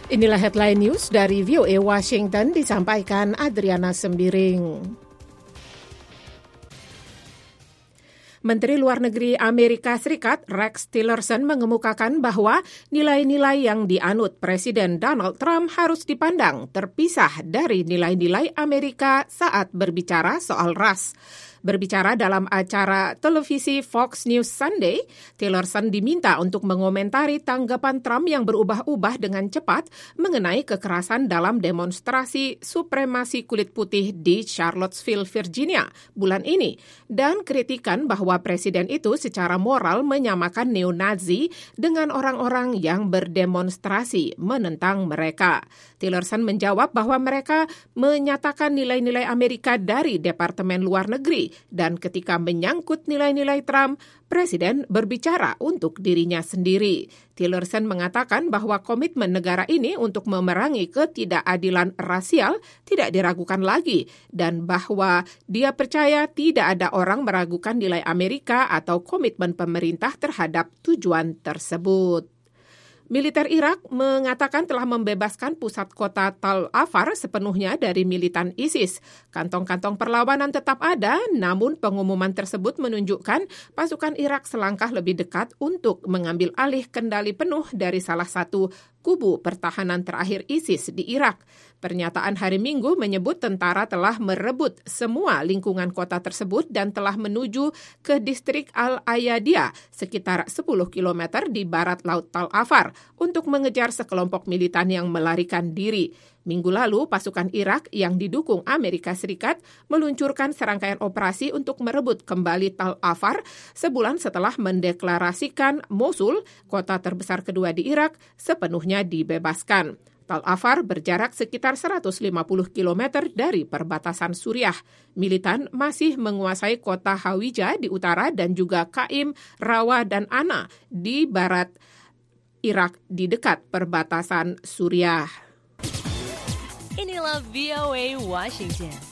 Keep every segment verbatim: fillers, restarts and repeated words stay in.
Inilah headline news dari V O A Washington, disampaikan Adriana Sembiring. Menteri Luar Negeri Amerika Serikat Rex Tillerson mengemukakan bahwa nilai-nilai yang dianut Presiden Donald Trump harus dipandang terpisah dari nilai-nilai Amerika saat berbicara soal ras. Berbicara dalam acara televisi Fox News Sunday, Tillerson diminta untuk mengomentari tanggapan Trump yang berubah-ubah dengan cepat mengenai kekerasan dalam demonstrasi supremasi kulit putih di Charlottesville, Virginia bulan ini, dan kritikan bahwa presiden itu secara moral menyamakan neo-Nazi dengan orang-orang yang berdemonstrasi menentang mereka. Tillerson menjawab bahwa mereka menyatakan nilai-nilai Amerika dari Departemen Luar Negeri, dan ketika menyangkut nilai-nilai Trump, Presiden berbicara untuk dirinya sendiri. Tillerson mengatakan bahwa komitmen negara ini untuk memerangi ketidakadilan rasial tidak diragukan lagi, dan bahwa dia percaya tidak ada orang meragukan nilai Amerika atau komitmen pemerintah terhadap tujuan tersebut. Militer Irak mengatakan telah membebaskan pusat kota Tal Afar sepenuhnya dari militan ISIS. Kantong-kantong perlawanan tetap ada, namun pengumuman tersebut menunjukkan pasukan Irak selangkah lebih dekat untuk mengambil alih kendali penuh dari salah satu kubu pertahanan terakhir ISIS di Irak. Pernyataan hari Minggu menyebut tentara telah merebut semua lingkungan kota tersebut dan telah menuju ke distrik Al-Ayadiyah sekitar sepuluh kilometer di barat laut Tal Afar untuk mengejar sekelompok militan yang melarikan diri. Minggu lalu, pasukan Irak yang didukung Amerika Serikat meluncurkan serangkaian operasi untuk merebut kembali Tal Afar sebulan setelah mendeklarasikan Mosul, kota terbesar kedua di Irak, sepenuhnya dibebaskan. Tal Afar berjarak sekitar seratus lima puluh kilometer dari perbatasan Suriah. Militan masih menguasai kota Hawija di utara dan juga Qaim, Rawa, dan Ana di barat Irak di dekat perbatasan Suriah. Inilah V O A Washington.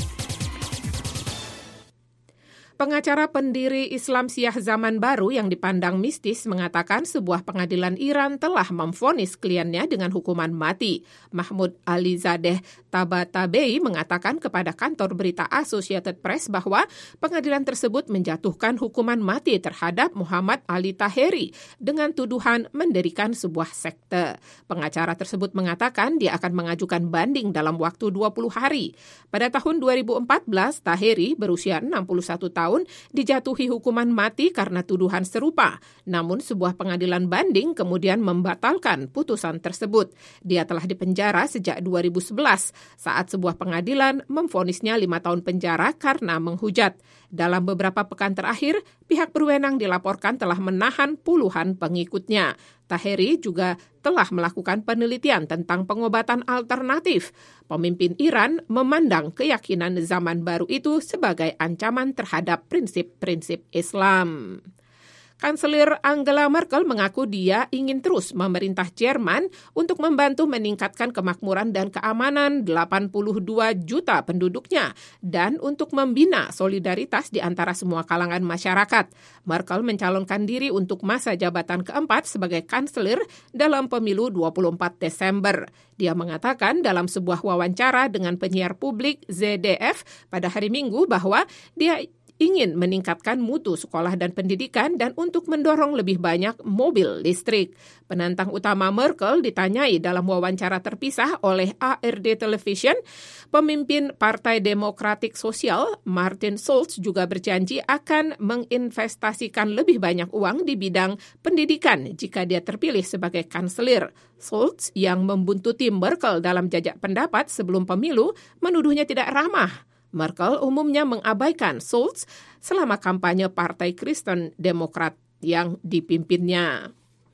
Pengacara pendiri Islam Syiah zaman baru yang dipandang mistis mengatakan sebuah pengadilan Iran telah memvonis kliennya dengan hukuman mati. Mahmoud Alizadeh Tabatabai mengatakan kepada kantor berita Associated Press bahwa pengadilan tersebut menjatuhkan hukuman mati terhadap Muhammad Ali Taheri dengan tuduhan mendirikan sebuah sekte. Pengacara tersebut mengatakan dia akan mengajukan banding dalam waktu dua puluh hari. Pada tahun dua ribu empat belas, Taheri berusia enam puluh satu tahun dijatuhi hukuman mati karena tuduhan serupa. Namun sebuah pengadilan banding kemudian membatalkan putusan tersebut. Dia telah dipenjara sejak dua ribu sebelas saat sebuah pengadilan memvonisnya lima tahun penjara karena menghujat. Dalam beberapa pekan terakhir, pihak berwenang dilaporkan telah menahan puluhan pengikutnya. Taheri juga telah melakukan penelitian tentang pengobatan alternatif. Pemimpin Iran memandang keyakinan zaman baru itu sebagai ancaman terhadap prinsip-prinsip Islam. Kanselir Angela Merkel mengaku dia ingin terus memerintah Jerman untuk membantu meningkatkan kemakmuran dan keamanan delapan puluh dua juta penduduknya dan untuk membina solidaritas di antara semua kalangan masyarakat. Merkel mencalonkan diri untuk masa jabatan keempat sebagai kanselir dalam pemilu dua puluh empat Desember. Dia mengatakan dalam sebuah wawancara dengan penyiar publik Z D F pada hari Minggu bahwa dia ingin meningkatkan mutu sekolah dan pendidikan dan untuk mendorong lebih banyak mobil listrik. Penantang utama Merkel ditanyai dalam wawancara terpisah oleh A R D Television. Pemimpin Partai Demokratik Sosial, Martin Schulz, juga berjanji akan menginvestasikan lebih banyak uang di bidang pendidikan jika dia terpilih sebagai kanselir. Schulz yang membuntuti Merkel dalam jajak pendapat sebelum pemilu menuduhnya tidak ramah. Merkel umumnya mengabaikan Schulz selama kampanye Partai Kristen Demokrat yang dipimpinnya.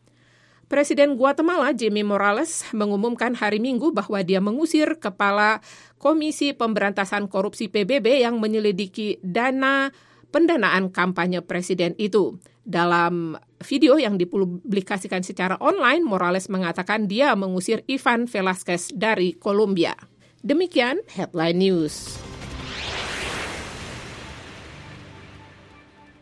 Presiden Guatemala Jimmy Morales mengumumkan hari Minggu bahwa dia mengusir Kepala Komisi Pemberantasan Korupsi P B B yang menyelidiki dana pendanaan kampanye presiden itu. Dalam video yang dipublikasikan secara online, Morales mengatakan dia mengusir Ivan Velasquez dari Kolombia. Demikian Headline News.